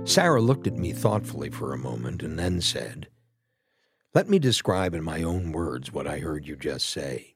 Sarah looked at me thoughtfully for a moment and then said, "Let me describe in my own words what I heard you just say."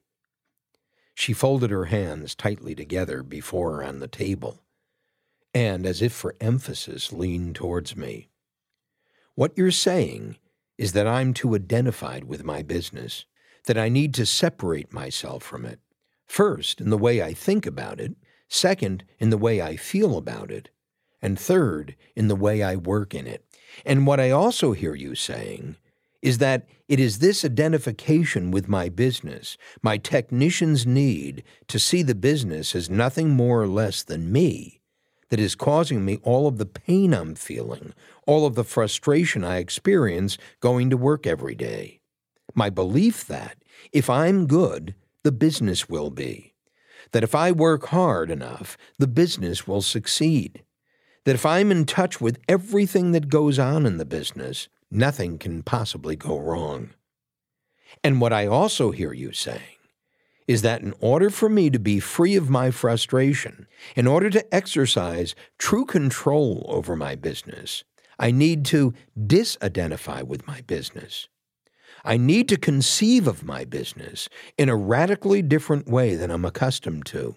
She folded her hands tightly together before her on the table, and, as if for emphasis, leaned towards me. "What you're saying is that I'm too identified with my business, that I need to separate myself from it. First, in the way I think about it, second, in the way I feel about it, and third, in the way I work in it. And what I also hear you saying is that it is this identification with my business, my technician's need to see the business as nothing more or less than me, that is causing me all of the pain I'm feeling, all of the frustration I experience going to work every day. My belief that if I'm good, the business will be. That if I work hard enough, the business will succeed. That if I'm in touch with everything that goes on in the business, nothing can possibly go wrong. And what I also hear you saying is that in order for me to be free of my frustration, in order to exercise true control over my business, I need to disidentify with my business. I need to conceive of my business in a radically different way than I'm accustomed to.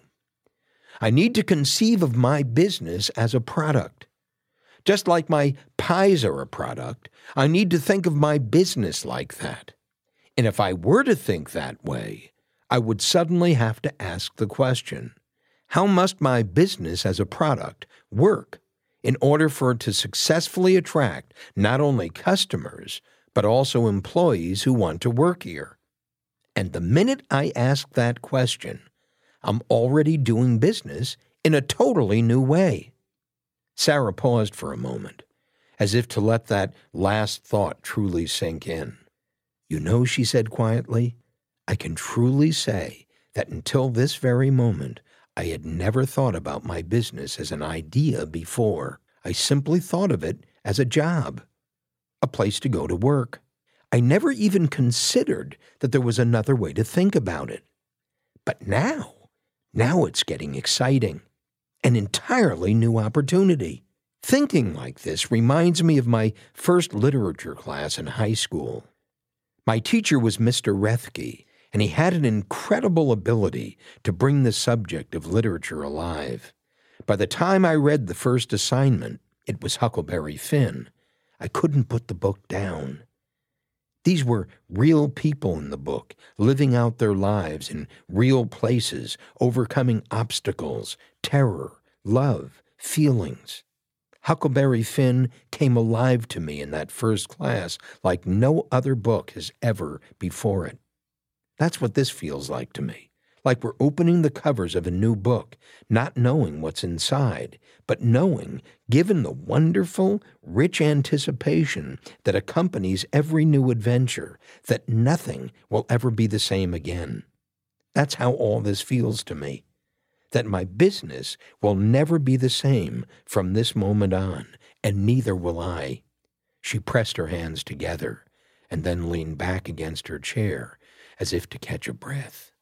I need to conceive of my business as a product. Just like my pies are a product, I need to think of my business like that. And if I were to think that way, I would suddenly have to ask the question, how must my business as a product work in order for it to successfully attract not only customers, but also employees who want to work here? And the minute I ask that question, I'm already doing business in a totally new way. Sarah paused for a moment, as if to let that last thought truly sink in. "You know," she said quietly, "I can truly say that until this very moment, I had never thought about my business as an idea before. I simply thought of it as a job, a place to go to work. I never even considered that there was another way to think about it. But now it's getting exciting, an entirely new opportunity. Thinking like this reminds me of my first literature class in high school. My teacher was Mr. Rethke, and he had an incredible ability to bring the subject of literature alive. By the time I read the first assignment, it was Huckleberry Finn. I couldn't put the book down. These were real people in the book, living out their lives in real places, overcoming obstacles, terror, love, feelings. Huckleberry Finn came alive to me in that first class like no other book has ever before it. That's what this feels like to me, like we're opening the covers of a new book, not knowing what's inside, but knowing, given the wonderful, rich anticipation that accompanies every new adventure, that nothing will ever be the same again. That's how all this feels to me, that my business will never be the same from this moment on, and neither will I." She pressed her hands together and then leaned back against her chair as if to catch a breath.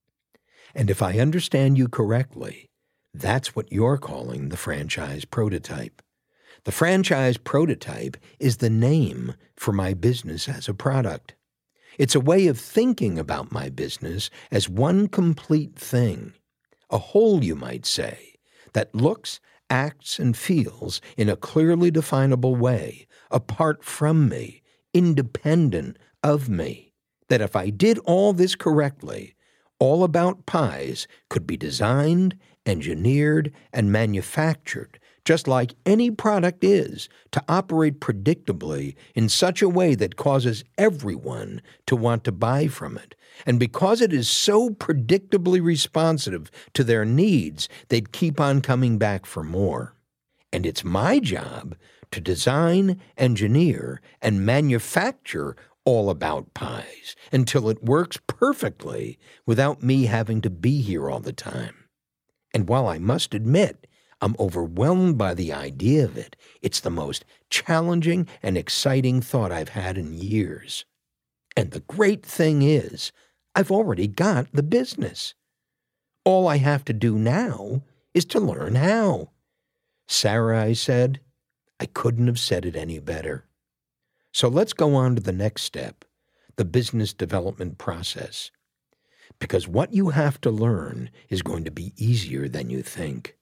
"And if I understand you correctly, that's what you're calling the franchise prototype. The franchise prototype is the name for my business as a product. It's a way of thinking about my business as one complete thing, a whole, you might say, that looks, acts, and feels in a clearly definable way, apart from me, independent of me. That if I did all this correctly, All About Pies could be designed, engineered, and manufactured, just like any product is, to operate predictably in such a way that causes everyone to want to buy from it. And because it is so predictably responsive to their needs, they'd keep on coming back for more. And it's my job to design, engineer, and manufacture All About Pies until it works perfectly without me having to be here all the time. And while I must admit I'm overwhelmed by the idea of it, it's the most challenging and exciting thought I've had in years. And the great thing is, I've already got the business. All I have to do now is to learn how." "Sarah," I said, I couldn't have said it any better. So let's go on to the next step, the business development process. Because what you have to learn is going to be easier than you think.